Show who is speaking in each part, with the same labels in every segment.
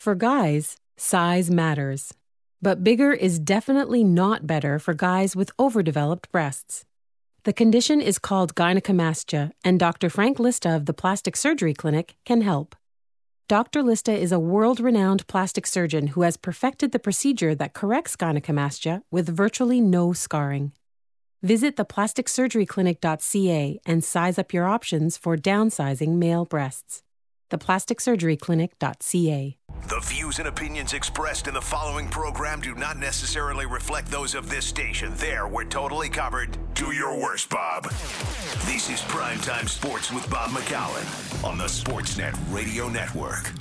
Speaker 1: For guys, size matters. But bigger is definitely not better for guys with overdeveloped breasts. The condition is called gynecomastia, and Dr. Frank Lista of the Plastic Surgery Clinic can help. Dr. Lista is a world-renowned plastic surgeon who has perfected the procedure that corrects gynecomastia with virtually no scarring. Visit theplasticsurgeryclinic.ca and size up your options for downsizing male breasts. theplasticsurgeryclinic.ca.
Speaker 2: The views and opinions expressed in the following program do not necessarily reflect those of this station. There, we're totally covered. Do your worst, Bob. This is Primetime Sports with Bob McCowan on the Sportsnet Radio Network.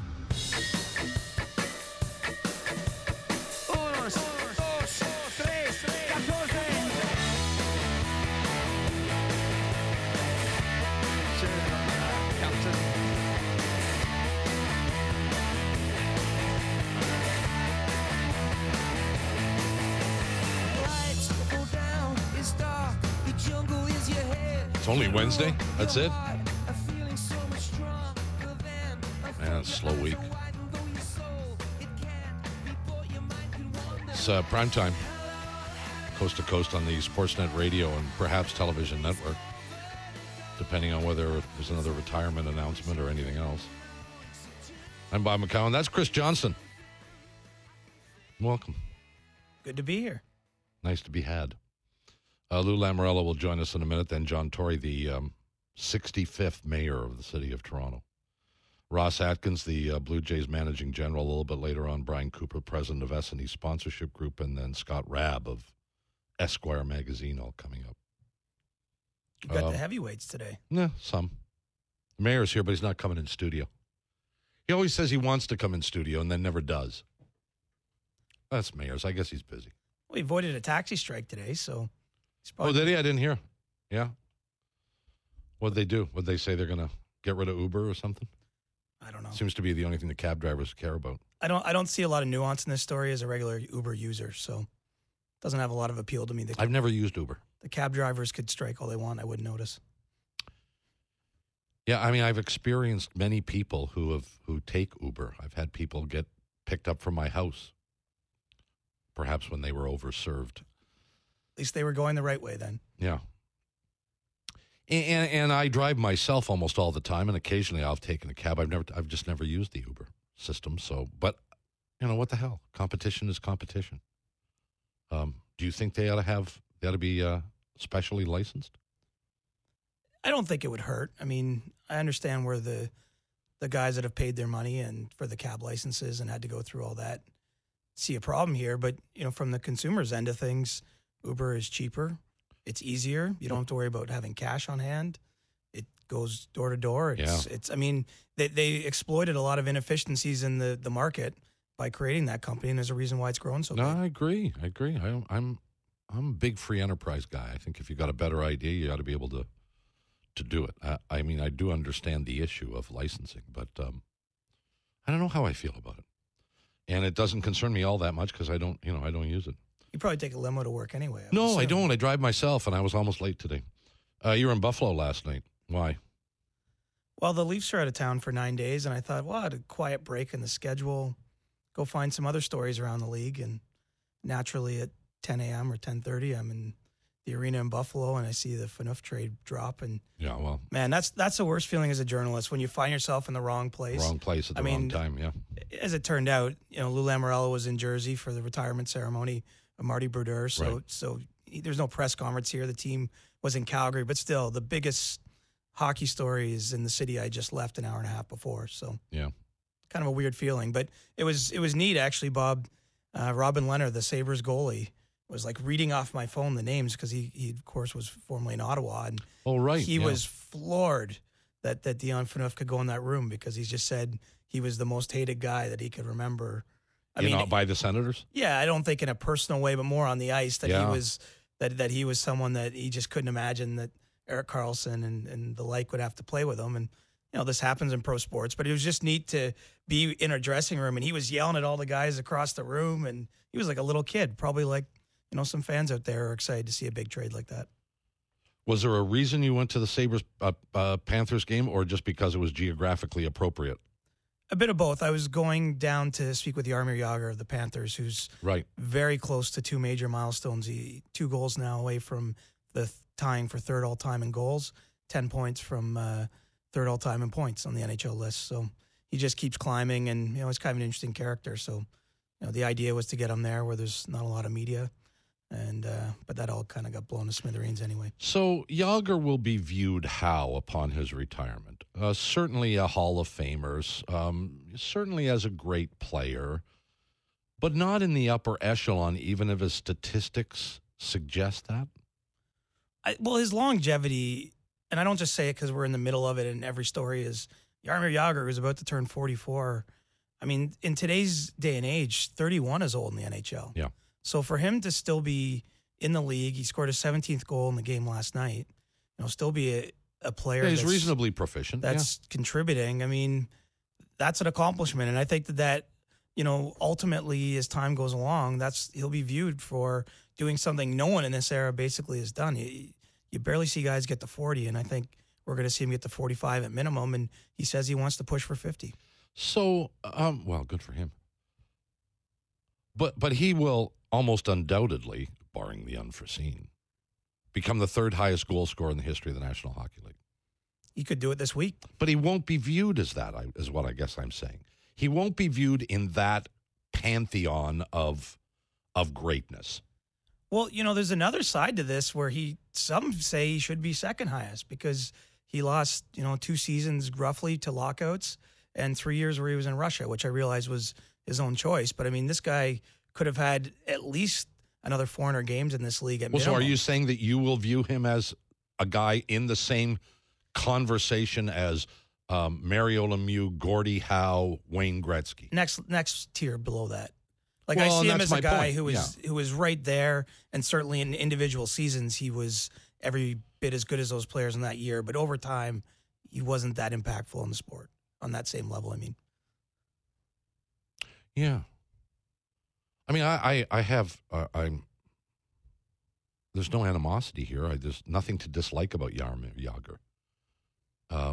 Speaker 3: It's only Wednesday. That's it. Man, slow week. It's primetime, coast to coast on the Sportsnet Radio and perhaps television network, depending on whether there's another retirement announcement or anything else. I'm Bob McCowan. That's Chris Johnson. Welcome.
Speaker 4: Good to be here.
Speaker 3: Nice to be had. Lou Lamoriello will join us in a minute, then John Tory, the 65th mayor of the city of Toronto. Ross Atkins, the Blue Jays managing general, a little bit later on. Brian Cooper, president of S&E Sponsorship Group, and then Scott Rabb of Esquire magazine all coming up.
Speaker 4: You got the heavyweights today.
Speaker 3: Yeah, some. The mayor's here, but he's not coming in studio. He always says he wants to come in studio and then never does. That's mayor's. I guess he's busy.
Speaker 4: Well, he avoided a taxi strike today, so...
Speaker 3: Oh, did he? I didn't hear. Yeah. What'd they do? Would they say they're going to get rid of Uber or something?
Speaker 4: I don't know.
Speaker 3: Seems to be the only thing the cab drivers care about.
Speaker 4: I don't see a lot of nuance in this story as a regular Uber user, so it doesn't have a lot of appeal to me.
Speaker 3: I've never used Uber.
Speaker 4: The cab drivers could strike all they want. I wouldn't notice.
Speaker 3: Yeah, I mean, I've experienced many people who take Uber. I've had people get picked up from my house, perhaps when they were overserved.
Speaker 4: At least they were going the right way then.
Speaker 3: Yeah. And I drive myself almost all the time, and occasionally I've taken a cab. I've just never used the Uber system. So, but you know what the hell? Competition is competition. Do you think they ought to be specially licensed?
Speaker 4: I don't think it would hurt. I mean, I understand where the guys that have paid their money and for the cab licenses and had to go through all that see a problem here. But you know, from the consumer's end of things, Uber is cheaper. It's easier. You don't have to worry about having cash on hand. It goes door to door. I mean, they exploited a lot of inefficiencies in the market by creating that company, and there's a reason why it's grown so big.
Speaker 3: No, I agree. I'm a big free enterprise guy. I think if you got a better idea, you ought to be able to do it. I mean, I do understand the issue of licensing, but I don't know how I feel about it. And it doesn't concern me all that much because I don't use it.
Speaker 4: You probably take a limo to work anyway.
Speaker 3: No, I don't. I drive myself, and I was almost late today. You were in Buffalo last night. Why?
Speaker 4: Well, the Leafs are out of town for 9 days, and I thought, well, I had a quiet break in the schedule, go find some other stories around the league, and naturally at 10 a.m. or 10:30, I'm in the arena in Buffalo, and I see the Phaneuf trade drop, and
Speaker 3: yeah, well,
Speaker 4: man, that's the worst feeling as a journalist when you find yourself in the wrong place.
Speaker 3: Wrong place at the wrong time, yeah.
Speaker 4: As it turned out, Lou Lamoriello was in Jersey for the retirement ceremony of Marty Brodeur, so there's no press conference here. The team was in Calgary, but still, the biggest hockey story is in the city I just left an hour and a half before. So
Speaker 3: yeah,
Speaker 4: kind of a weird feeling, but it was neat actually. Bob, Robin Leonard, the Sabres goalie, was like reading off my phone the names because he of course was formerly in Ottawa, and he was floored that Dion Phaneuf could go in that room because he just said he was the most hated guy that he could remember. I mean,
Speaker 3: by the Senators?
Speaker 4: Yeah, I don't think in a personal way, but more on the ice that he was someone that he just couldn't imagine that Erik Karlsson and the like would have to play with him. And this happens in pro sports, but it was just neat to be in a dressing room, and he was yelling at all the guys across the room, and he was like a little kid, probably like some fans out there are excited to see a big trade like that.
Speaker 3: Was there a reason you went to the Sabres Panthers game, or just because it was geographically appropriate?
Speaker 4: A bit of both. I was going down to speak with Jaromir Jagr of the Panthers, who's very close to 2 major milestones. 2 goals now away from the tying for third all-time in goals, 10 points from third all-time in points on the NHL list. So he just keeps climbing, and he's kind of an interesting character. So the idea was to get him there where there's not a lot of media, and but that all kind of got blown to smithereens anyway.
Speaker 3: So Jagr will be viewed how upon his retirement? Certainly a Hall of Famer, certainly as a great player, but not in the upper echelon, even if his statistics suggest that.
Speaker 4: Well, his longevity, and I don't just say it because we're in the middle of it and every story is Jaromir Jagr is about to turn 44. I mean, in today's day and age, 31 is old in the NHL.
Speaker 3: Yeah.
Speaker 4: So for him to still be in the league, he scored his 17th goal in the game last night, still be a player
Speaker 3: he's reasonably proficient.
Speaker 4: That's contributing. I mean, that's an accomplishment. And I think that ultimately as time goes along, he'll be viewed for doing something no one in this era basically has done. You barely see guys get to 40, and I think we're going to see him get to 45 at minimum, and he says he wants to push for 50.
Speaker 3: So, well, good for him. But he will almost undoubtedly, barring the unforeseen, become the 3rd highest goal scorer in the history of the National Hockey League.
Speaker 4: He could do it this week.
Speaker 3: But he won't be viewed as that, is what I guess I'm saying. He won't be viewed in that pantheon of greatness.
Speaker 4: Well, there's another side to this where some say he should be 2nd highest because he lost, 2 seasons roughly to lockouts and 3 years where he was in Russia, which I realized was his own choice. But I mean, this guy could have had at least another 400 games in this league at minimum.
Speaker 3: So are you saying that you will view him as a guy in the same conversation as Mario Lemieux, Gordie Howe, Wayne Gretzky?
Speaker 4: Next tier below that. I see him as a guy who was right there, and certainly in individual seasons, he was every bit as good as those players in that year. But over time, he wasn't that impactful in the sport on that same level, I mean.
Speaker 3: Yeah. I mean, I have, there's no animosity here. There's nothing to dislike about Jaromir Jagr.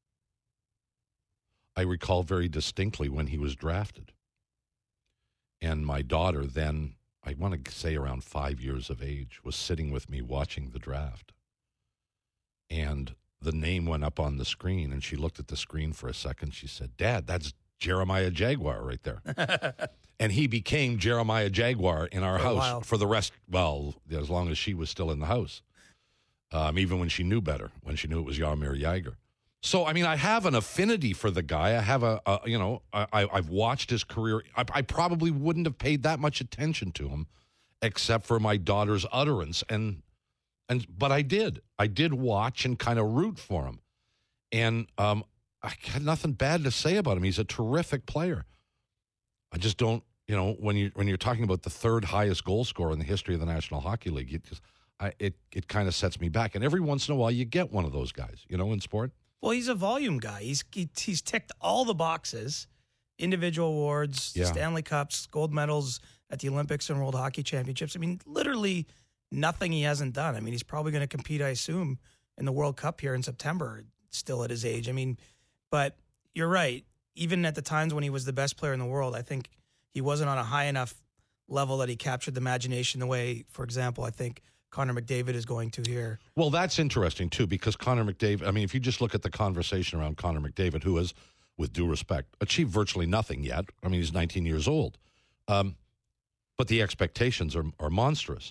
Speaker 3: I recall very distinctly when he was drafted. And my daughter then, I want to say around 5 years of age, was sitting with me watching the draft. And the name went up on the screen, and she looked at the screen for a second. She said, "Dad, that's Jeremiah Jaguar right there." And he became Jeremiah Jaguar in our house for the rest, as long as she was still in the house. Even when she knew better, when she knew it was Jaromir Jagr. So, I mean, I have an affinity for the guy. I have I've watched his career. I probably wouldn't have paid that much attention to him except for my daughter's utterance. But I did. I did watch and kind of root for him. And I had nothing bad to say about him. He's a terrific player. I just don't, when you're talking about the 3rd highest goal scorer in the history of the National Hockey League, it kind of sets me back. And every once in a while, you get one of those guys, in sport.
Speaker 4: Well, he's a volume guy. He's ticked all the boxes, individual awards, Stanley Cups, gold medals at the Olympics and World Hockey Championships. I mean, literally nothing he hasn't done. I mean, he's probably going to compete, I assume, in the World Cup here in September, still at his age. I mean, but you're right. Even at the times when he was the best player in the world, I think he wasn't on a high enough level that he captured the imagination the way, for example, I think Connor McDavid is going to here.
Speaker 3: Well, that's interesting, too, because Connor McDavid, I mean, if you just look at the conversation around Connor McDavid, who has, with due respect, achieved virtually nothing yet. I mean, he's 19 years old. But the expectations are monstrous.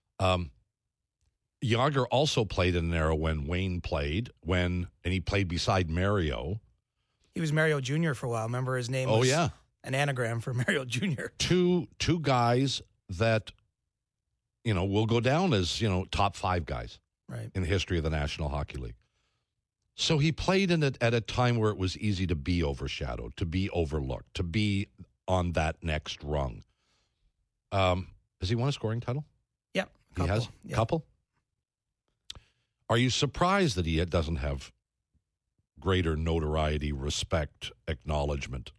Speaker 3: Jagr also played in an era when Wayne played, and he played beside Mario.
Speaker 4: He was Mario Jr. for a while. Remember, his name was an anagram for Mario Jr.
Speaker 3: Two guys that, will go down as, top 5 guys in the history of the National Hockey League. So he played in it at a time where it was easy to be overshadowed, to be overlooked, to be on that next rung. Has he won a scoring title?
Speaker 4: Yeah.
Speaker 3: He has?
Speaker 4: Yeah.
Speaker 3: Couple? Are you surprised that he doesn't have greater notoriety, respect, acknowledgement?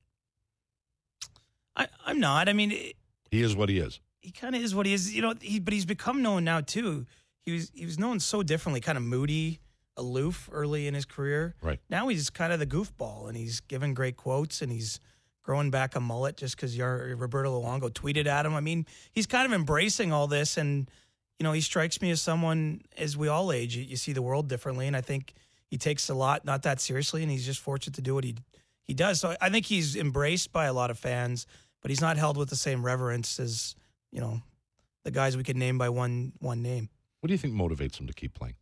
Speaker 4: I'm not. I mean...
Speaker 3: he is what he is.
Speaker 4: He kind of is what he is. But he's become known now, too. He was known so differently, kind of moody, aloof early in his career.
Speaker 3: Right.
Speaker 4: Now he's kind of the goofball, and he's giving great quotes, and he's growing back a mullet just because Roberto Luongo tweeted at him. I mean, he's kind of embracing all this, and, he strikes me as someone, as we all age, you see the world differently, and I think he takes a lot not that seriously, and he's just fortunate to do what he does. So I think he's embraced by a lot of fans, but he's not held with the same reverence as, the guys we could name by one name.
Speaker 3: What do you think motivates him to keep playing?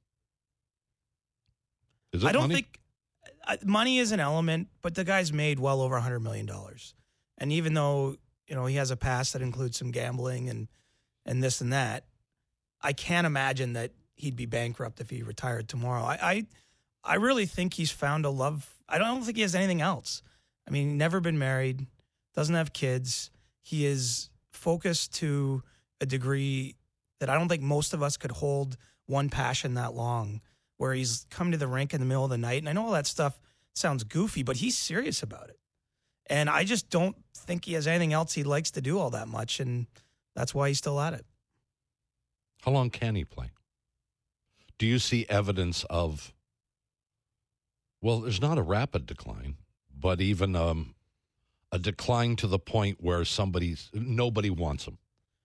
Speaker 3: Is it
Speaker 4: I don't
Speaker 3: money?
Speaker 4: think money is an element, but the guy's made well over $100 million. And even though, he has a past that includes some gambling and this and that, I can't imagine that he'd be bankrupt if he retired tomorrow. I really think he's found a love. I don't think he has anything else. I mean, never been married, doesn't have kids. He is focused to a degree that I don't think most of us could hold one passion that long, where he's come to the rink in the middle of the night. And I know all that stuff sounds goofy, but he's serious about it. And I just don't think he has anything else he likes to do all that much, and that's why he's still at it.
Speaker 3: How long can he play? Do you see evidence of, well, there's not a rapid decline, but even a decline to the point where nobody wants him?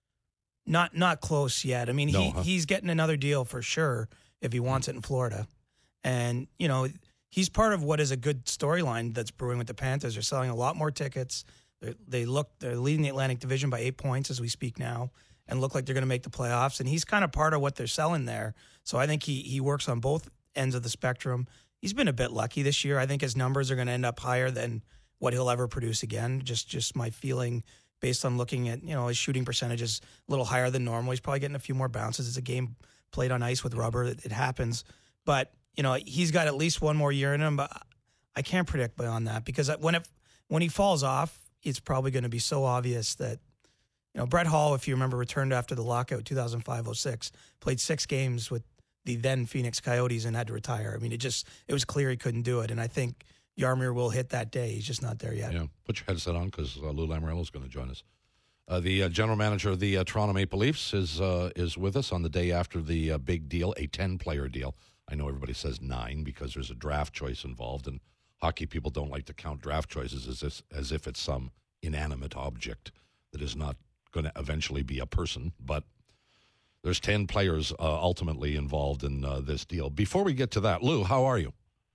Speaker 4: Not close yet. I mean, he's getting another deal for sure if he wants it in Florida. And, he's part of what is a good storyline that's brewing with the Panthers. They're selling a lot more tickets. They're leading the Atlantic Division by 8 points as we speak now and look like they're going to make the playoffs. And he's kind of part of what they're selling there. So I think he works on both ends of the spectrum. He's been a bit lucky this year. I think his numbers are going to end up higher than what he'll ever produce again. Just my feeling based on looking at, his shooting percentage is a little higher than normal. He's probably getting a few more bounces. It's a game played on ice with rubber. It happens. But, he's got at least one more year in him. But I can't predict beyond that because when he falls off, it's probably going to be so obvious that, Brett Hall, if you remember, returned after the lockout 2005-06, played 6 games with the then Phoenix Coyotes and had to retire. I mean, it was clear he couldn't do it. And I think Jaromir will hit that day. He's just not there yet.
Speaker 3: Yeah, put your headset on because Lou Lamoriello is going to join us. The general manager of the Toronto Maple Leafs is with us on the day after the big deal, a 10-player deal. I know everybody says 9 because there's a draft choice involved, and hockey people don't like to count draft choices as if it's some inanimate object that is not going to eventually be a person. But there's 10 players ultimately involved in this deal. Before we get to that, Lou, how are you?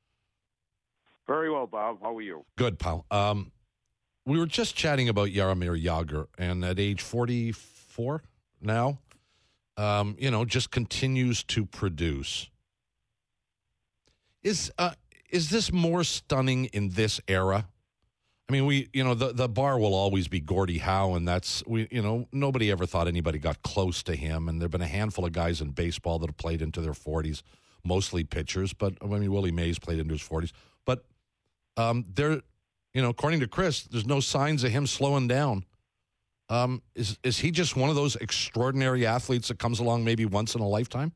Speaker 5: Very well, Bob. How are you?
Speaker 3: Good, pal. We were just chatting about Jaromir Jagr, and at age 44 now, just continues to produce. Is this more stunning in this era? I mean, the bar will always be Gordie Howe, and nobody ever thought anybody got close to him. And there've been a handful of guys in baseball that have played into their 40s, mostly pitchers. But Willie Mays played into his 40s. But according to Chris, there's no signs of him slowing down. Is he just one of those extraordinary athletes that comes along maybe once in a lifetime?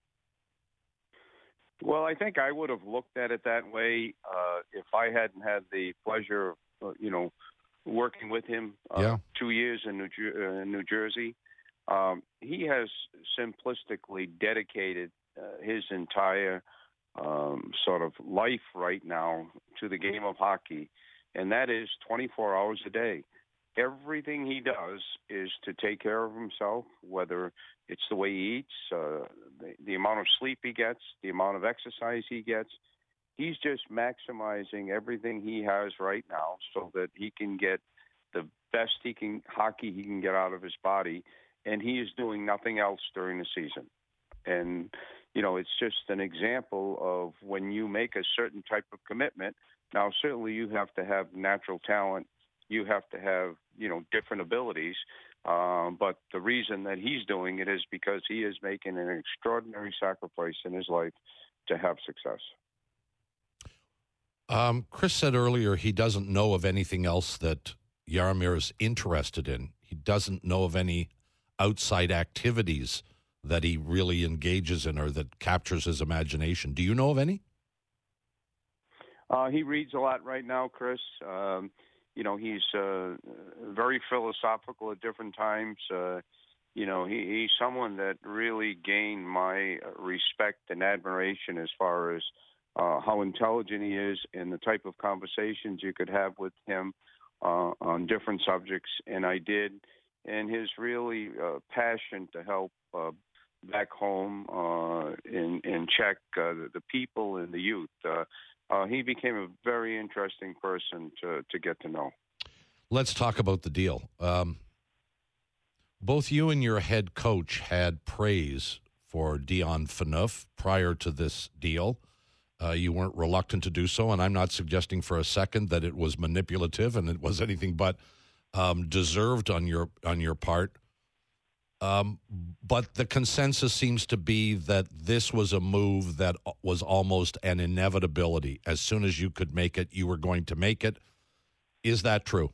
Speaker 5: Well, I think I would have looked at it that way if I hadn't had the pleasure of, working with him 2 years in New Jersey. He has simplistically dedicated his entire sort of life right now to the game of hockey, and that is 24 hours a day. Everything he does is to take care of himself, whether it's the way he eats, the amount of sleep he gets, the amount of exercise he gets. He's just maximizing everything he has right now so that he can get the best hockey he can get out of his body, and he is doing nothing else during the season. And, it's just an example of when you make a certain type of commitment. Now, certainly you have to have natural talent. You have to have, different abilities. But the reason that he's doing it is because he is making an extraordinary sacrifice in his life to have success.
Speaker 3: Chris said earlier he doesn't know of anything else that Jaromir is interested in. He doesn't know of any outside activities that he really engages in or that captures his imagination. Do you know of any?
Speaker 5: He reads a lot right now, Chris. He's very philosophical at different times. he's someone that really gained my respect and admiration as far as how intelligent he is and the type of conversations you could have with him on different subjects. And I did. And his really passion to help back home in Czech, the people and the youth. He became a very interesting person to get to know.
Speaker 3: Let's talk about the deal. Both you and your head coach had praise for Dion Phaneuf prior to this deal. You weren't reluctant to do so, and I'm not suggesting for a second that it was manipulative and it was anything but deserved on your part. But the consensus seems to be that this was a move that was almost an inevitability. As soon as you could make it, you were going to make it. Is that true?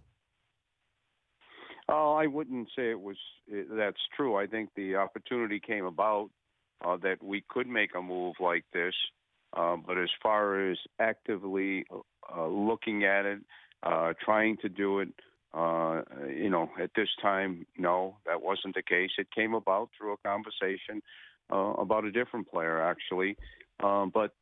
Speaker 5: Oh, I wouldn't say that's true. I think the opportunity came about that we could make a move like this. But as far as actively looking at it, trying to do it, at this time, no, that wasn't the case. It came about through a conversation about a different player, actually. But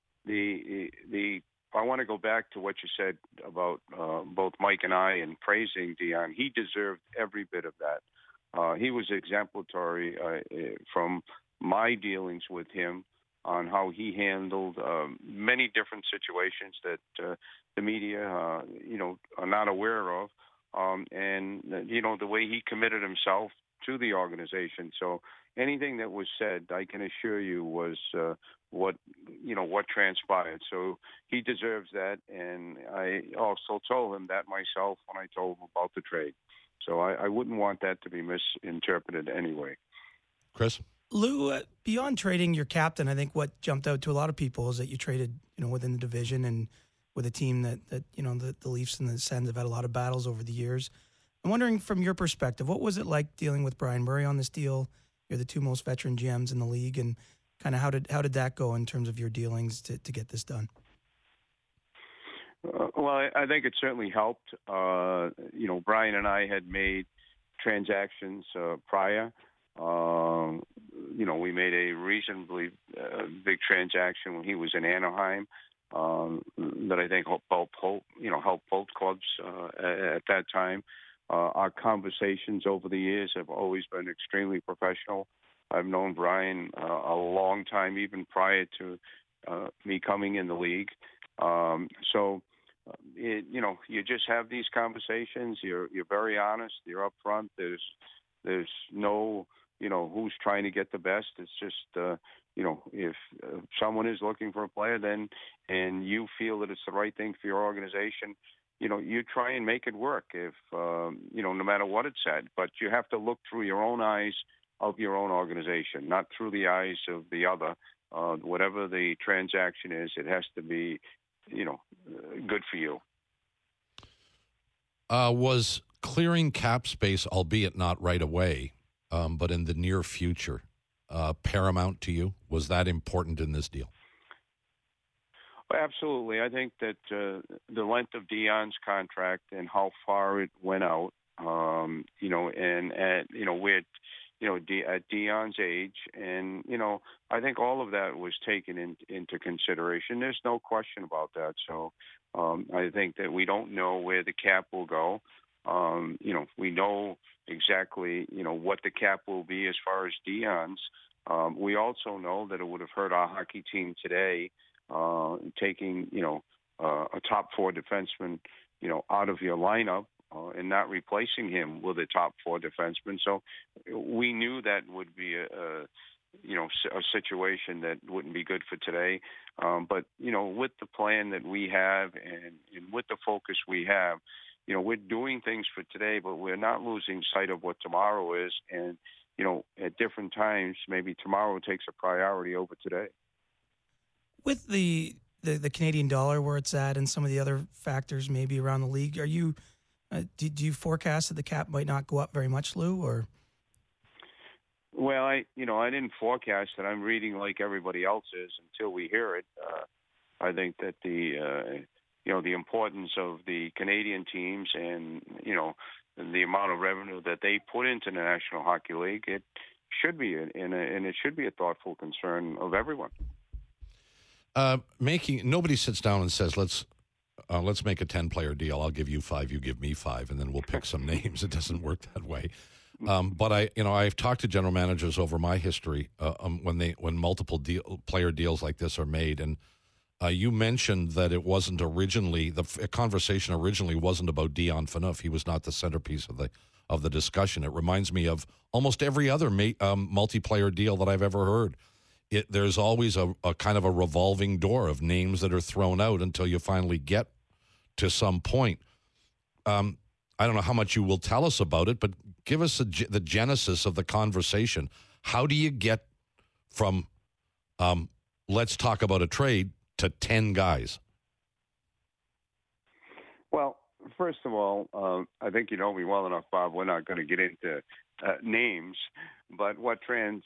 Speaker 5: I want to go back to what you said about both Mike and I and praising Dion. He deserved every bit of that. He was exemplary from my dealings with him on how he handled many different situations that the media, are not aware of. And the way he committed himself to the organization. So anything that was said, I can assure you, was what transpired. So he deserves that, and I also told him that myself when I told him about the trade. So I wouldn't want that to be misinterpreted anyway.
Speaker 3: Chris?
Speaker 4: Lou, beyond trading your captain, I think what jumped out to a lot of people is that you traded, within the division and with a team that the Leafs and the Sens have had a lot of battles over the years. I'm wondering, from your perspective, what was it like dealing with Brian Murray on this deal? You're the two most veteran GMs in the league, and kind of how did that go in terms of your dealings to get this done?
Speaker 5: Well, I think it certainly helped. Brian and I had made transactions prior. We made a reasonably big transaction when he was in Anaheim that I think helped both clubs at that time. Our conversations over the years have always been extremely professional. I've known Brian a long time, even prior to me coming in the league. You just have these conversations. You're very honest. You're upfront. There's no who's trying to get the best. It's just if someone is looking for a player, then and you feel that it's the right thing for your organization, you try and make it work. If no matter what it's said, but you have to look through your own eyes of your own organization, not through the eyes of the other. Whatever the transaction is, it has to be, good for you.
Speaker 3: Was clearing cap space, albeit not right away, but in the near future, paramount to you? Was that important in this deal?
Speaker 5: Absolutely. I think that the length of Dion's contract and how far it went out, at Dion's age, and I think all of that was taken into consideration. There's no question about that. So I think that we don't know where the cap will go. We know exactly what the cap will be as far as Dion's. We also know that it would have hurt our hockey team today, taking a top four defenseman out of your lineup and not replacing him with a top four defenseman. So we knew that would be a situation that wouldn't be good for today. But with the plan that we have and with the focus we have, we're doing things for today, but we're not losing sight of what tomorrow is. And at different times, maybe tomorrow takes a priority over today.
Speaker 4: With the Canadian dollar where it's at and some of the other factors maybe around the league, are you do you forecast that the cap might not go up very much, Lou? Or
Speaker 5: well, I didn't forecast it. I'm reading like everybody else is until we hear it. I think that the importance of the Canadian teams and the amount of revenue that they put into the National Hockey League, it should be, and it should be a thoughtful concern of everyone.
Speaker 3: Nobody sits down and says, let's make a 10-player deal. I'll give you 5, you give me 5, and then we'll pick some names. It doesn't work that way. But I've talked to general managers over my history when multiple player deals like this are made, and you mentioned that it wasn't originally the conversation originally wasn't about Dion Phaneuf. He was not the centerpiece of the discussion. It reminds me of almost every other multiplayer deal that I've ever heard. There's always a kind of a revolving door of names that are thrown out until you finally get to some point. I don't know how much you will tell us about it, but give us the genesis of the conversation. How do you get from let's talk about a trade to 10 guys? Well,
Speaker 5: first of all, I think you know me well enough, Bob. We're not going to get into names, but what transpires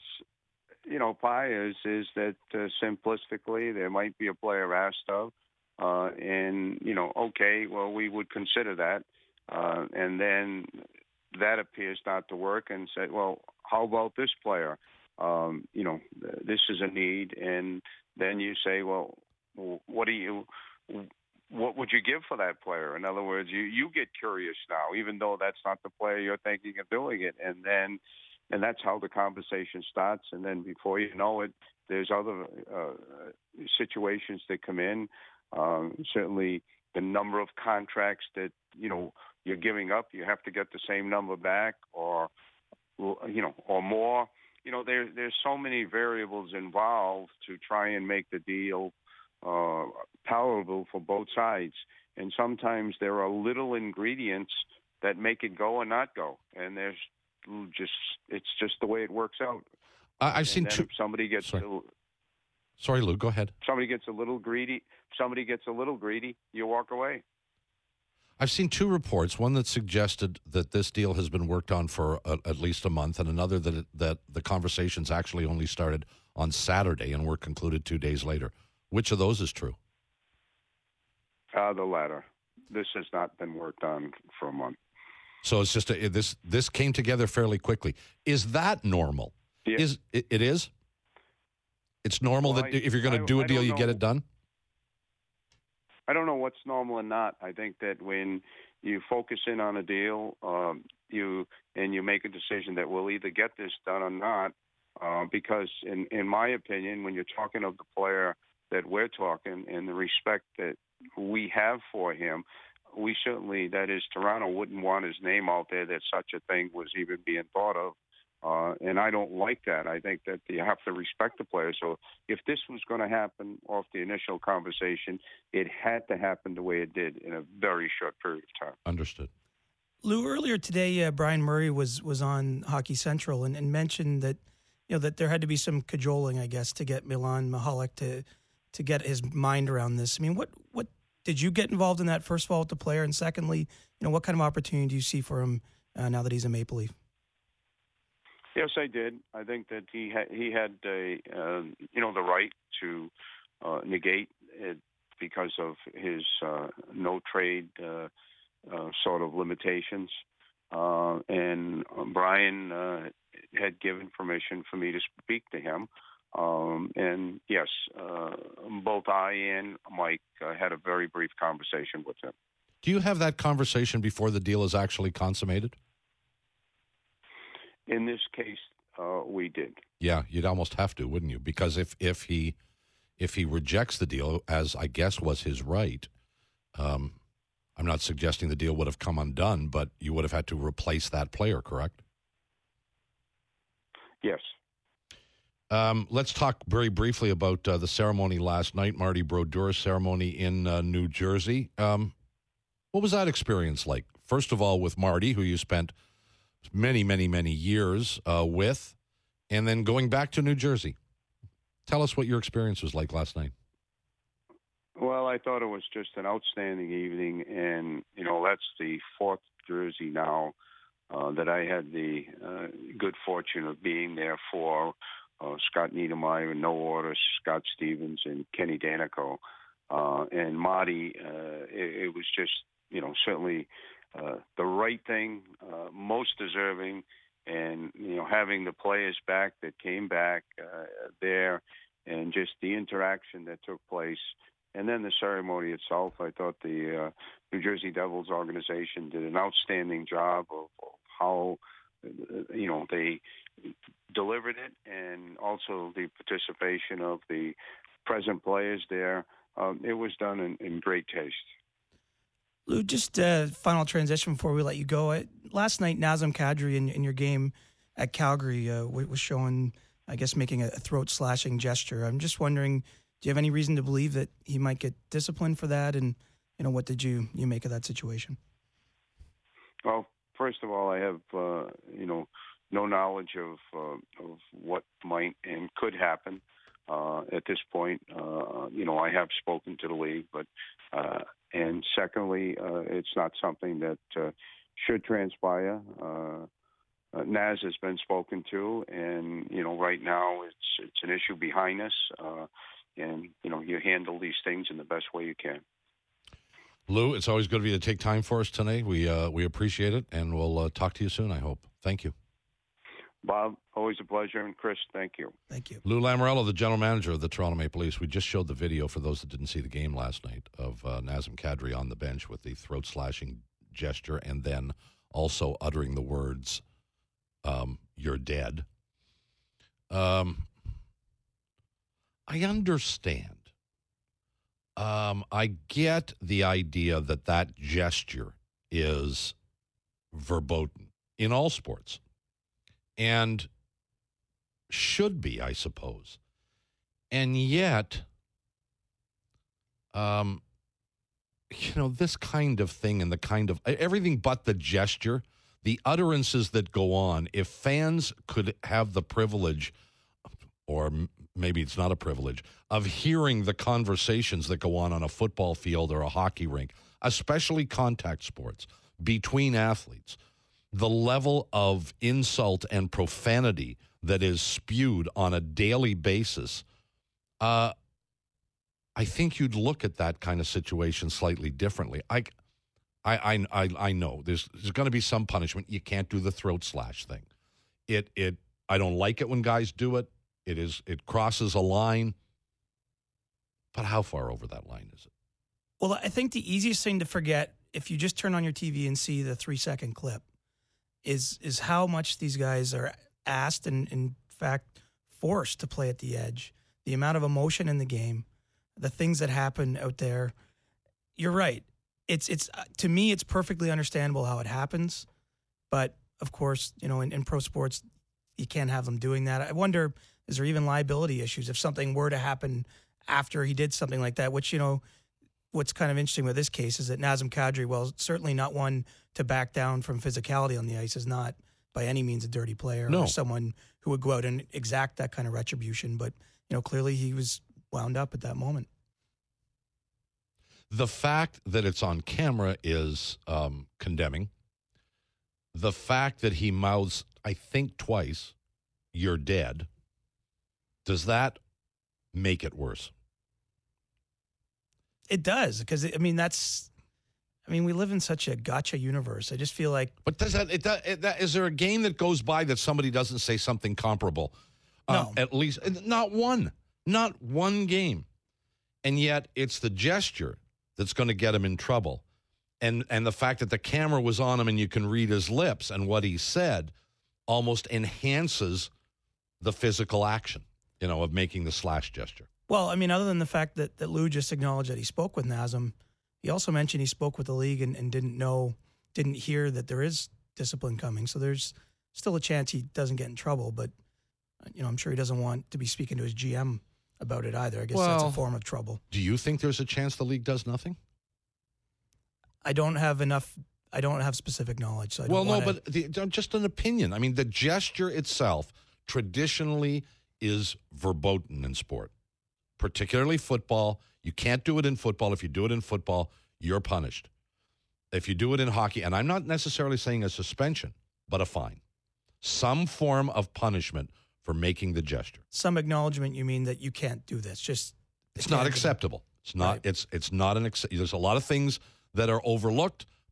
Speaker 5: is that simplistically there might be a player asked of, and okay, well, we would consider that, and then that appears not to work, and said, well, how about this player? This is a need, and then you say, well, what would you give for that player? In other words, you get curious now, even though that's not the player you're thinking of doing it, and that's how the conversation starts. And then before you know it, there's other situations that come in. Certainly, the number of contracts that you're giving up, you have to get the same number back, or more. There's so many variables involved to try and make the deal palatable for both sides, and sometimes there are little ingredients that make it go or not go, and it's just the way it works out.
Speaker 3: I've seen
Speaker 5: two. If somebody gets
Speaker 3: sorry, Lou, go ahead.
Speaker 5: Somebody gets a little greedy. You walk away.
Speaker 3: I've seen two reports. One that suggested that this deal has been worked on for at least a month, and another that the conversations actually only started on Saturday and were concluded 2 days later. Which of those is true?
Speaker 5: The latter. This has not been worked on for a month.
Speaker 3: So it's just this came together fairly quickly. Is that normal? Yeah. It is? It's normal that if you're going to do a deal, you get it done?
Speaker 5: I don't know what's normal and not. I think that when you focus in on a deal, you make a decision that we'll either get this done or not, because in my opinion, when you're talking of the player that we're talking and the respect that we have for him, we certainly, that is, Toronto wouldn't want his name out there that such a thing was even being thought of. And I don't like that. I think that you have to respect the player. So if this was going to happen off the initial conversation, it had to happen the way it did in a very short period of time.
Speaker 3: Understood.
Speaker 4: Lou, earlier today, Brian Murray was on Hockey Central and mentioned that that there had to be some cajoling, I guess, to get Milan Michalek to get his mind around this. I mean, what did you get involved in that, first of all, with the player, and secondly, what kind of opportunity do you see for him now that he's a Maple Leaf?
Speaker 5: Yes, I did. I think that he had the right to negate it because of his no trade sort of limitations, and Brian had given permission for me to speak to him. And yes, both I and Mike had a very brief conversation with him.
Speaker 3: Do you have that conversation before the deal is actually consummated?
Speaker 5: In this case, we did.
Speaker 3: Yeah, you'd almost have to, wouldn't you? Because if he rejects the deal, as I guess was his right, I'm not suggesting the deal would have come undone, but you would have had to replace that player, correct?
Speaker 5: Yes.
Speaker 3: Let's talk very briefly about the ceremony last night, Marty Brodeur ceremony in New Jersey. What was that experience like? First of all, with Marty, who you spent many, many, many years with, and then going back to New Jersey. Tell us what your experience was like last night.
Speaker 5: Well, I thought it was just an outstanding evening, and, that's the fourth jersey now that I had the good fortune of being there for. Scott Niedermayer, Noah Orders, Scott Stevens, and Kenny Danico. And Marty, it was just, certainly the right thing, most deserving, and having the players back that came back there, and just the interaction that took place, and then the ceremony itself. I thought the New Jersey Devils organization did an outstanding job of how they delivered it, and also the participation of the present players there. It was done in great taste.
Speaker 4: Lou, just a final transition before we let you go. Last night, Nazem Kadri in your game at Calgary was showing, I guess, making a throat-slashing gesture. I'm just wondering, do you have any reason to believe that he might get disciplined for that? And, what did you make of that situation?
Speaker 5: Well, first of all, I have, no knowledge of what might and could happen at this point. I have spoken to the league, but and secondly, it's not something that should transpire. Naz has been spoken to, and right now it's an issue behind us, and you handle these things in the best way you can.
Speaker 3: Lou, it's always good of you to take time for us tonight. We appreciate it, and we'll talk to you soon, I hope. Thank you.
Speaker 5: Bob, always a pleasure. And Chris, thank you.
Speaker 4: Thank you.
Speaker 3: Lou Lamoriello, the general manager of the Toronto Maple Leafs. We just showed the video for those that didn't see the game last night of Nazem Kadri on the bench with the throat-slashing gesture and then also uttering the words, "You're dead." I understand. I get the idea that gesture is verboten in all sports. And should be, I suppose. And yet, this kind of thing and the kind of everything but the gesture, the utterances that go on, if fans could have the privilege, or maybe it's not a privilege, of hearing the conversations that go on a football field or a hockey rink, especially contact sports, between athletes, the level of insult and profanity that is spewed on a daily basis, I think you'd look at that kind of situation slightly differently. I know there's going to be some punishment. You can't do the throat slash thing. I don't like it when guys do it. It crosses a line. But how far over that line is it?
Speaker 4: Well, I think the easiest thing to forget, if you just turn on your TV and see the 3-second clip, is how much these guys are asked and, in fact, forced to play at the edge. The amount of emotion in the game, the things that happen out there. You're right. It's to me, it's perfectly understandable how it happens. But, of course, in pro sports, you can't have them doing that. I wonder, is there even liability issues if something were to happen after he did something like that, which, what's kind of interesting with this case is that Nazem Kadri, well, certainly not one to back down from physicality on the ice, is not by any means a dirty player or someone who would go out and exact that kind of retribution. But, clearly he was wound up at that moment.
Speaker 3: The fact that it's on camera is condemning. The fact that he mouths, I think twice, "You're dead," does that make it worse?
Speaker 4: It does, because, we live in such a gotcha universe. I just feel like...
Speaker 3: But does is there a game that goes by that somebody doesn't say something comparable?
Speaker 4: No.
Speaker 3: At least, not one. Not one game. And yet, it's the gesture that's going to get him in trouble. And the fact that the camera was on him and you can read his lips and what he said almost enhances the physical action, of making the slash gesture.
Speaker 4: Well, other than the fact that Lou just acknowledged that he spoke with Nazem, he also mentioned he spoke with the league and didn't hear that there is discipline coming. So there's still a chance he doesn't get in trouble. But, I'm sure he doesn't want to be speaking to his GM about it either. I guess that's a form of trouble.
Speaker 3: Do you think there's a chance the league does nothing?
Speaker 4: I don't have specific knowledge. So
Speaker 3: but just an opinion. The gesture itself traditionally is verboten in sport, particularly football. You can't do it in football. If you do it in football, you're punished. If you do it in hockey, and I'm not necessarily saying a suspension, but a fine. Some form of punishment for making the gesture.
Speaker 4: Some acknowledgement, you mean that you can't do this.
Speaker 3: It's not acceptable. It's not. Right. It's not an. There's a lot of things that are overlooked,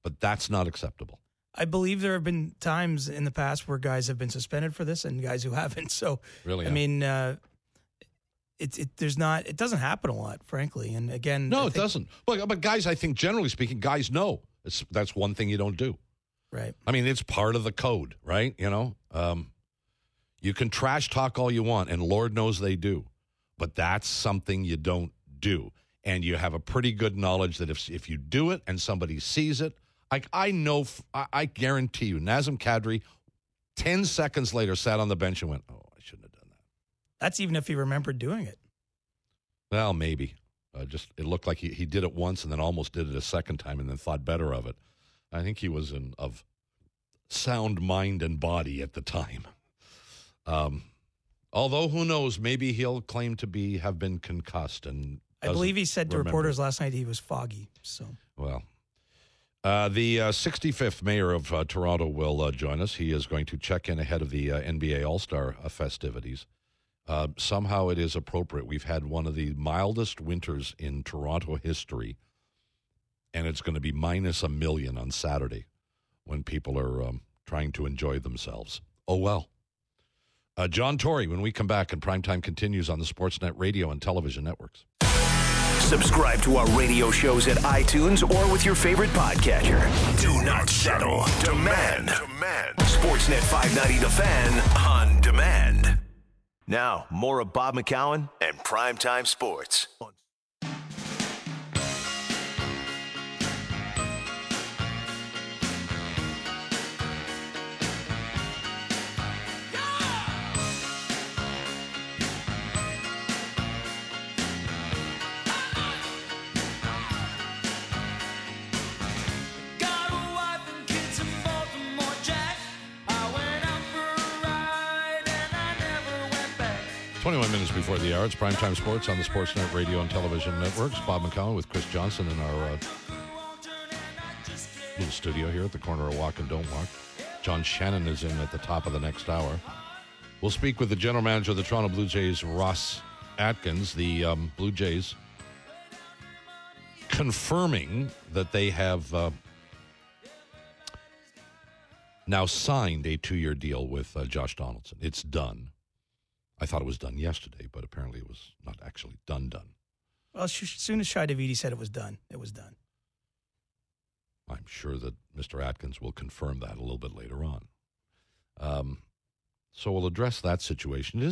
Speaker 3: but that's not acceptable.
Speaker 4: I believe there have been times in the past where guys have been suspended for this and guys who haven't. So,
Speaker 3: really,
Speaker 4: I mean, it doesn't happen a lot, frankly. And again,
Speaker 3: no, it doesn't. But guys, I think generally speaking, guys know that's one thing you don't do.
Speaker 4: Right.
Speaker 3: I mean, it's part of the code, right? You know, you can trash talk all you want, and Lord knows they do, but that's something you don't do. And you have a pretty good knowledge that if you do it and somebody sees it, I guarantee you, Nazem Kadri, 10 seconds later sat on the bench and went, "Oh, I shouldn't have done that."
Speaker 4: That's even if he remembered doing it.
Speaker 3: Well, maybe. It looked like he did it once and then almost did it a second time and then thought better of it. I think he was of sound mind and body at the time. Although, who knows, maybe he'll claim to have been concussed. And
Speaker 4: I believe he said to reporters last night he was foggy. So,
Speaker 3: well, the 65th mayor of Toronto will join us. He is going to check in ahead of the NBA All-Star festivities. Somehow it is appropriate. We've had one of the mildest winters in Toronto history, and it's going to be minus 1 million on Saturday when people are trying to enjoy themselves. Oh, well. John Tory, when we come back, and Primetime continues on the Sportsnet radio and television networks.
Speaker 2: Subscribe to our radio shows at iTunes or with your favorite podcatcher. Do not settle. Demand. Sportsnet 590 The Fan on demand. Now, more of Bob McCown and Primetime Sports.
Speaker 6: Got a wife and kids in Baltimore, Jack. I went out for a ride and I never went back.
Speaker 3: 21 minutes before the hour, it's Primetime Sports on the Sportsnet radio and television networks. Bob McCown with Chris Johnson in our little studio here at the corner of Walk and Don't Walk. John Shannon is in at the top of the next hour. We'll speak with the general manager of the Toronto Blue Jays, Ross Atkins. The Blue Jays confirming that they have now signed a 2-year deal with Josh Donaldson. It's done. I thought it was done yesterday, but apparently it was not actually done.
Speaker 4: Well, as soon as Shai Davidi said it was done, it was done.
Speaker 3: I'm sure that Mr. Atkins will confirm that a little bit later on. So we'll address that situation.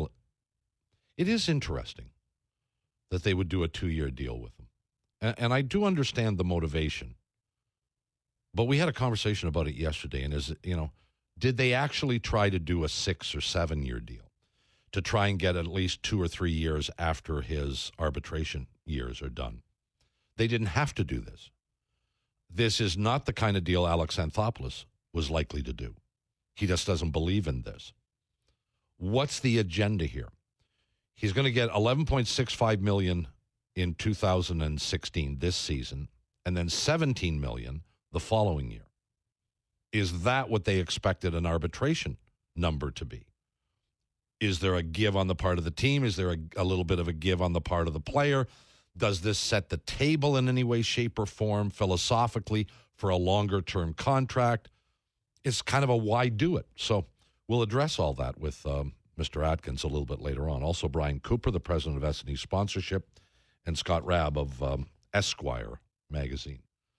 Speaker 3: It is interesting that they would do a 2-year deal with him. And I do understand the motivation. But we had a conversation about it yesterday, and did they actually try to do a 6 or 7 year deal to try and get at least 2 or 3 years after his arbitration years are done? They didn't have to do this. This is not the kind of deal Alex Anthopoulos was likely to do. He just doesn't believe in this. What's the agenda here? He's going to get $11.65 million in 2016, this season, and then $17 million the following year. Is that what they expected an arbitration number to be? Is there a give on the part of the team? Is there a little bit of a give on the part of the player? Does this set the table in any way, shape, or form philosophically for a longer-term contract? It's kind of a why do it? So we'll address all that with Mr. Atkins a little bit later on. Also, Brian Cooper, the president of S&E Sponsorship, and Scott Rabb of Esquire magazine.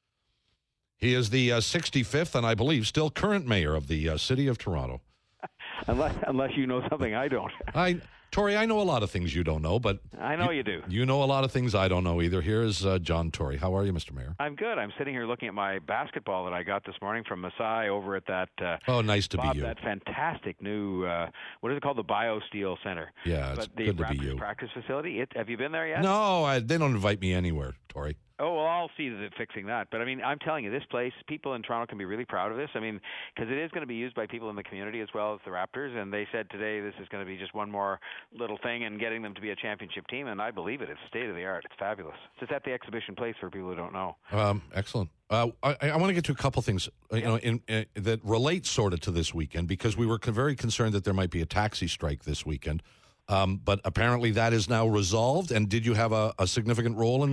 Speaker 3: He is the 65th and I believe still current mayor of the city of Toronto.
Speaker 7: Unless you know something I don't.
Speaker 3: Tory, I know a lot of things you don't know, but
Speaker 7: I know you do.
Speaker 3: You know a lot of things I don't know either. Here is John Tory. How are you, Mr. Mayor?
Speaker 7: I'm good. I'm sitting here looking at my basketball that I got this morning from Masai over at that.
Speaker 3: Oh, nice to
Speaker 7: Bob,
Speaker 3: be you.
Speaker 7: That fantastic new, what is it called, the BioSteel Center?
Speaker 3: Yeah, it's good to be you.
Speaker 7: Practice facility. Have you been there yet?
Speaker 3: No, they don't invite me anywhere, Tory.
Speaker 7: Oh, well, I'll see that fixing that. But, I mean, I'm telling you, this place, people in Toronto can be really proud of this. I mean, because it is going to be used by people in the community as well as the Raptors. And they said today this is going to be just one more little thing and getting them to be a championship team. And I believe it. It's state-of-the-art. It's fabulous. It's at the exhibition place for people who don't know.
Speaker 3: Excellent. I want to get to a couple things that relate sort of to this weekend, because we were very concerned that there might be a taxi strike this weekend. But apparently that is now resolved. And did you have a significant role in this?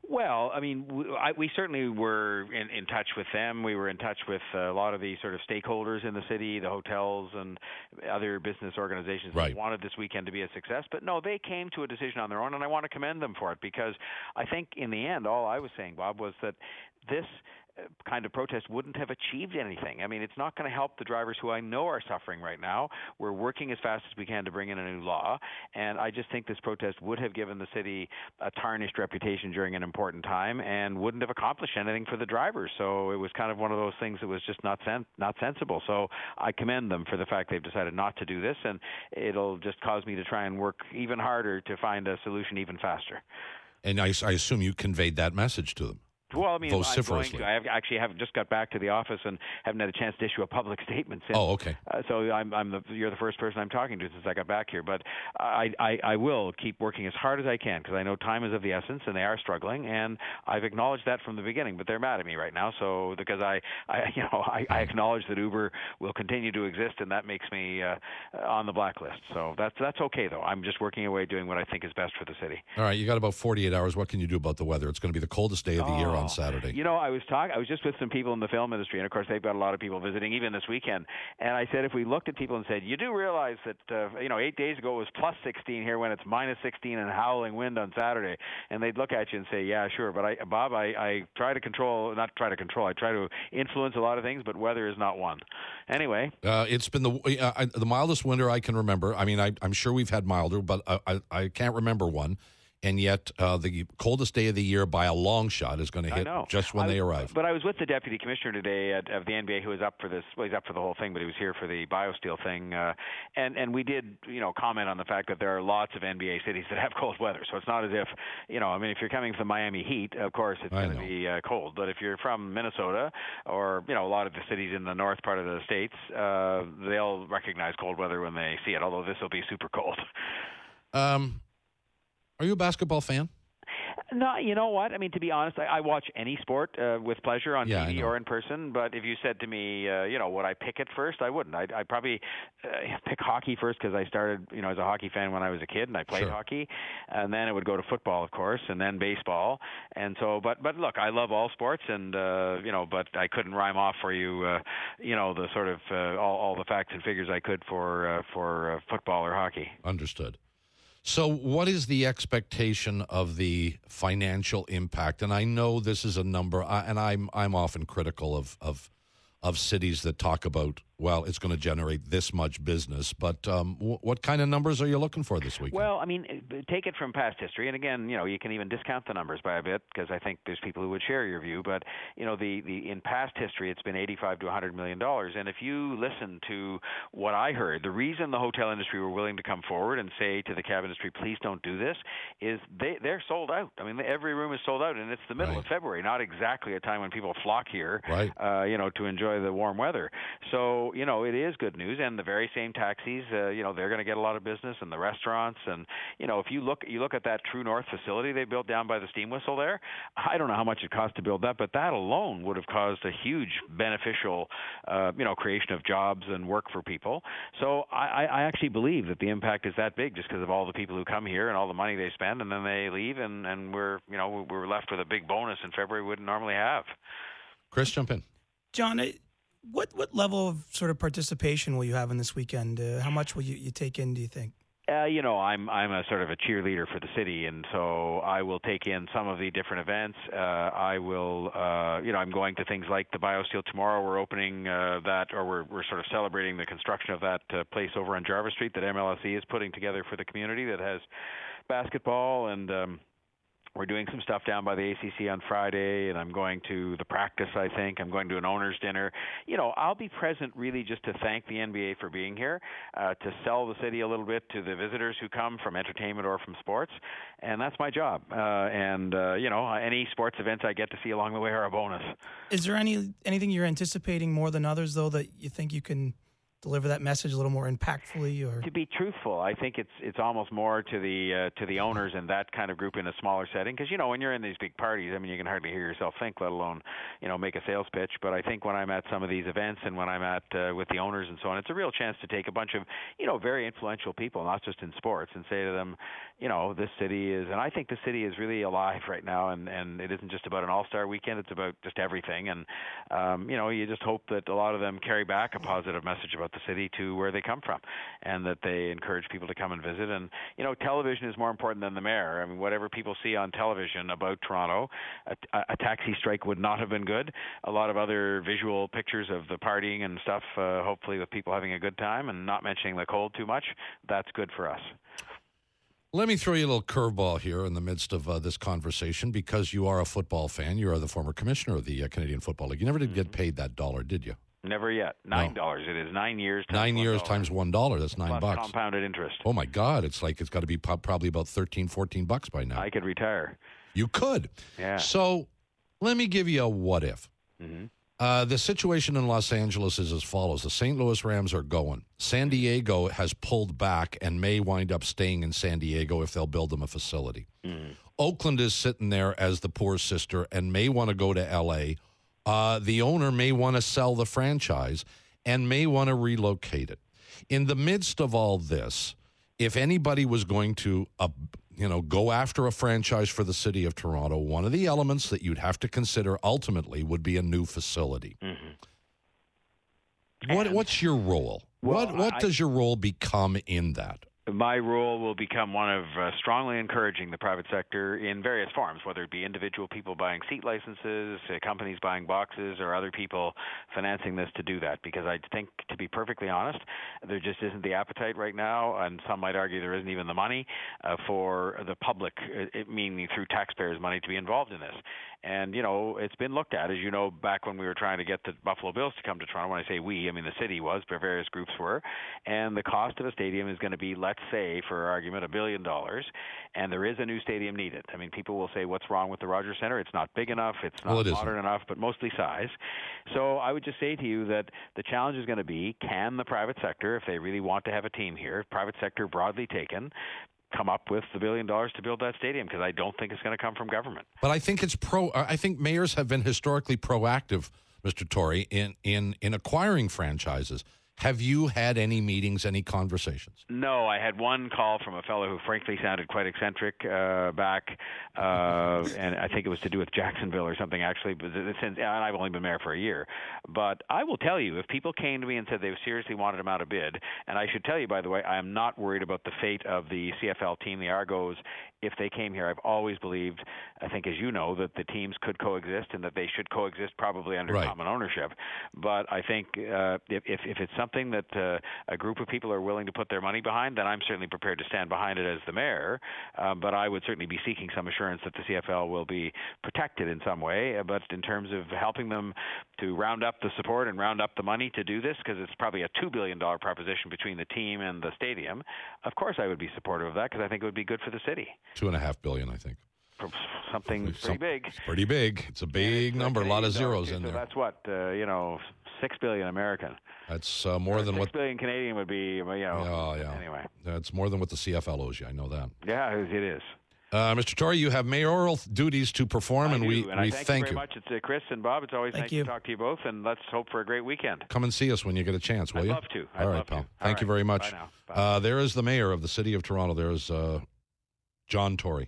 Speaker 7: Well, I mean, we certainly were in touch with them. We were in touch with a lot of the sort of stakeholders in the city, the hotels and other business organizations that wanted this weekend to be a success. But no, they came to a decision on their own, and I want to commend them for it, because I think in the end, all I was saying, Bob, was that this kind of protest wouldn't have achieved anything. I mean, it's not going to help the drivers who I know are suffering right now. We're working as fast as we can to bring in a new law, and I just think this protest would have given the city a tarnished reputation during an important time and wouldn't have accomplished anything for the drivers. So it was kind of one of those things that was just not sensible. So I commend them for the fact they've decided not to do this, and it'll just cause me to try and work even harder to find a solution even faster.
Speaker 3: And I assume you conveyed that message to them.
Speaker 7: Well, I mean,
Speaker 3: vociferously.
Speaker 7: I actually have just got back to the office and haven't had a chance to issue a public statement since.
Speaker 3: Oh, okay.
Speaker 7: So you're the first person I'm talking to since I got back here. But I will keep working as hard as I can, because I know time is of the essence and they are struggling, and I've acknowledged that from the beginning. But they're mad at me right now, so because I acknowledge that Uber will continue to exist, and that makes me on the blacklist. So that's okay though. I'm just working away doing what I think is best for the city.
Speaker 3: All right, you got about 48 hours. What can you do about the weather? It's going to be the coldest day of the year on Saturday.
Speaker 7: You know, I was just with some people in the film industry, and of course they've got a lot of people visiting even this weekend. And I said, if we looked at people and said, you do realize that 8 days ago it was plus 16 here, when it's minus 16 and howling wind on Saturday, and they'd look at you and say, yeah, sure, but I try to I try to influence a lot of things, but weather is not one. Anyway,
Speaker 3: it's been the mildest winter I can remember. I mean, I'm sure we've had milder, but I can't remember one. And yet the coldest day of the year by a long shot is going to hit just when they arrive.
Speaker 7: But I was with the deputy commissioner today of the NBA, who was up for this. Well, he's up for the whole thing, but he was here for the BioSteel thing. And we did, comment on the fact that there are lots of NBA cities that have cold weather. So it's not as if, if you're coming from the Miami heat, of course it's going to be cold. But if you're from Minnesota or, a lot of the cities in the north part of the states, they'll recognize cold weather when they see it, although this will be super cold.
Speaker 3: Are you a basketball fan?
Speaker 7: No, you know what? I mean, to be honest, I watch any sport with pleasure on TV or in person. But if you said to me, would I pick it first? I wouldn't. I'd probably pick hockey first, because I started, as a hockey fan when I was a kid, and I played hockey. And then it would go to football, of course, and then baseball. And so, but look, I love all sports, and but I couldn't rhyme off for you, the sort of all the facts and figures I could for football or hockey.
Speaker 3: Understood. So what is the expectation of the financial impact? And I know this is a number, and I'm often critical of cities that talk about, well, it's going to generate this much business. But what kind of numbers are you looking for this weekend?
Speaker 7: Well, I mean, take it from past history. And again, you can even discount the numbers by a bit, because I think there's people who would share your view. But, in past history, it's been $85 to $100 million. And if you listen to what I heard, the reason the hotel industry were willing to come forward and say to the cab industry, please don't do this, is they're sold out. I mean, every room is sold out, and it's the middle of February, not exactly a time when people flock here, to enjoy the warm weather. So, it is good news, and the very same taxis, they're going to get a lot of business, and the restaurants, and if you look at that True North facility they built down by the steam whistle there, I don't know how much it cost to build that, but that alone would have caused a huge beneficial, creation of jobs and work for people. So I actually believe that the impact is that big, just because of all the people who come here and all the money they spend, and then they leave, and we're left with a big bonus in February we wouldn't normally have.
Speaker 3: Chris, jump in.
Speaker 4: John, what level of sort of participation will you have in this weekend? How much will you take in, do you think?
Speaker 7: I'm a sort of a cheerleader for the city, and so I will take in some of the different events. I will, I'm going to things like the BioSteel tomorrow. We're opening we're sort of celebrating the construction of that place over on Jarvis Street that MLSE is putting together for the community that has basketball, and we're doing some stuff down by the ACC on Friday, and I'm going to the practice, I think. I'm going to an owner's dinner. I'll be present really just to thank the NBA for being here, to sell the city a little bit to the visitors who come from entertainment or from sports, and that's my job. Any sports events I get to see along the way are a bonus.
Speaker 4: Is there anything you're anticipating more than others, though, that you think you can deliver that message a little more impactfully? Or
Speaker 7: to be truthful, I think it's almost more to the owners and that kind of group in a smaller setting, because when you're in these big parties, I mean, you can hardly hear yourself think, let alone make a sales pitch. But I think when I'm at some of these events and when I'm at with the owners and so on, it's a real chance to take a bunch of very influential people, not just in sports, and say to them, this city is, and I think the city is really alive right now, and it isn't just about an all-star weekend, it's about just everything. And you just hope that a lot of them carry back a positive message about the city to where they come from, and that they encourage people to come and visit. And television is more important than the mayor. I mean, whatever people see on television about Toronto, a taxi strike would not have been good. A lot of other visual pictures of the partying and stuff, hopefully with people having a good time and not mentioning the cold too much, that's good for us.
Speaker 3: Let me throw you a little curveball here in the midst of this conversation, because you are a football fan. You are the former commissioner of the Canadian Football League. You never did get paid that $1, did you?
Speaker 7: Never yet. $9. No. It is 9 years.
Speaker 3: 9 years times $1. That's $9.
Speaker 7: Plus compounded interest.
Speaker 3: Oh my God! It's got to be probably about $13-14 by now.
Speaker 7: I could retire.
Speaker 3: You could.
Speaker 7: Yeah.
Speaker 3: So let me give you a what if.
Speaker 7: Mm-hmm.
Speaker 3: The situation in Los Angeles is as follows. The St. Louis Rams are going. San Diego has pulled back and may wind up staying in San Diego if they'll build them a facility.
Speaker 7: Mm-hmm.
Speaker 3: Oakland is sitting there as the poor sister and may want to go to L.A. The owner may want to sell the franchise and may want to relocate it. In the midst of all this, if anybody was going to go after a franchise for the city of Toronto, one of the elements that you'd have to consider ultimately would be a new facility.
Speaker 7: Mm-hmm.
Speaker 3: What's your role?
Speaker 7: Well,
Speaker 3: what does your role become in that?
Speaker 7: My role will become one of strongly encouraging the private sector in various forms, whether it be individual people buying seat licenses, companies buying boxes, or other people financing this to do that. Because I think, to be perfectly honest, there just isn't the appetite right now, and some might argue there isn't even the money for the public, meaning through taxpayers' money, to be involved in this. And, it's been looked at, as you know, back when we were trying to get the Buffalo Bills to come to Toronto. When I say we, I mean the city was, but various groups were. And the cost of a stadium is going to be, let's say, for argument, $1 billion. And there is a new stadium needed. I mean, people will say, what's wrong with the Rogers Centre? It's not big enough. It's not modern enough, but mostly size. So I would just say to you that the challenge is going to be, can the private sector, if they really want to have a team here, private sector broadly taken, come up with the $1 billion to build that stadium? Because I don't think it's going to come from government.
Speaker 3: But I think I think mayors have been historically proactive, Mr. Tory, in acquiring franchises. Have you had any meetings, any conversations?
Speaker 7: No, I had one call from a fellow who frankly sounded quite eccentric back, and I think it was to do with Jacksonville or something, actually. But and I've only been mayor for a year. But I will tell you, if people came to me and said they seriously wanted him out of bid, and I should tell you, by the way, I am not worried about the fate of the CFL team, the Argos, if they came here. I've always believed, I think as you know, that the teams could coexist and that they should coexist probably under common ownership. But I think if it's something that a group of people are willing to put their money behind, then I'm certainly prepared to stand behind it as the mayor. But I would certainly be seeking some assurance that the CFL will be protected in some way. But in terms of helping them to round up the support and round up the money to do this, because it's probably a $2 billion proposition between the team and the stadium, of course I would be supportive of that, because I think it would be good for the city.
Speaker 3: $2.5 billion, I think.
Speaker 7: Something pretty big.
Speaker 3: It's pretty big. It's a big number. A lot of zeros in there.
Speaker 7: So that's what, $6 billion American.
Speaker 3: That's more than what
Speaker 7: $6 billion Canadian would be.
Speaker 3: Yeah.
Speaker 7: Anyway,
Speaker 3: that's more than what the CFL owes you. I know that.
Speaker 7: Yeah, it is.
Speaker 3: Mr. Tory, you have mayoral duties to perform, and we
Speaker 7: thank
Speaker 3: thank
Speaker 7: you very much. It's Chris and Bob. It's always nice to talk to you both, and let's hope for a great weekend.
Speaker 3: Come and see us when you get a chance, will you?
Speaker 7: I'd love to.
Speaker 3: All right, pal. Thank you very much.
Speaker 7: Bye now. Bye.
Speaker 3: There is the mayor of the city of Toronto. There is John Tory.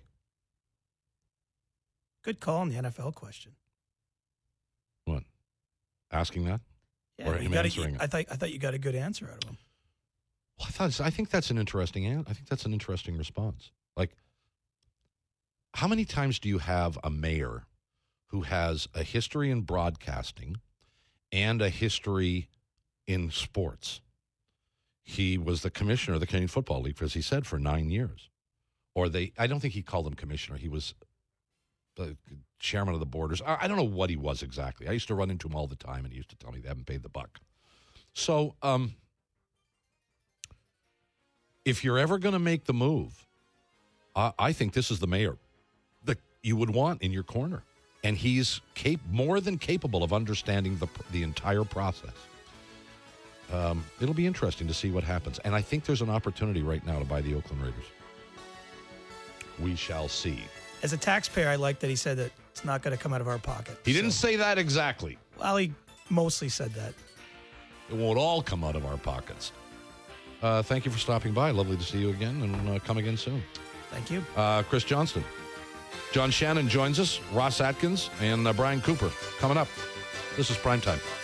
Speaker 4: Good call on the NFL question.
Speaker 3: What? Asking that?
Speaker 4: Yeah,
Speaker 3: or him answering it?
Speaker 4: I thought you got a good answer out of him.
Speaker 3: Well, I think that's an interesting response. Like, how many times do you have a mayor who has a history in broadcasting and a history in sports? He was the commissioner of the Canadian Football League, as he said, for 9 years. I don't think he called him commissioner. He was the chairman of the Borders. I don't know what he was exactly. I used to run into him all the time, and he used to tell me they haven't paid the buck. So, if you're ever going to make the move, I think this is the mayor that you would want in your corner. And he's more than capable of understanding the entire process. It'll be interesting to see what happens. And I think there's an opportunity right now to buy the Oakland Raiders. We shall see.
Speaker 4: As a taxpayer, I like that he said that it's not going to come out of our pocket.
Speaker 3: He didn't say that exactly.
Speaker 4: Well, he mostly said that.
Speaker 3: It won't all come out of our pockets. Thank you for stopping by. Lovely to see you again, and come again soon.
Speaker 4: Thank you.
Speaker 3: Chris Johnston. John Shannon joins us, Ross Atkins, and Brian Cooper coming up. This is Primetime.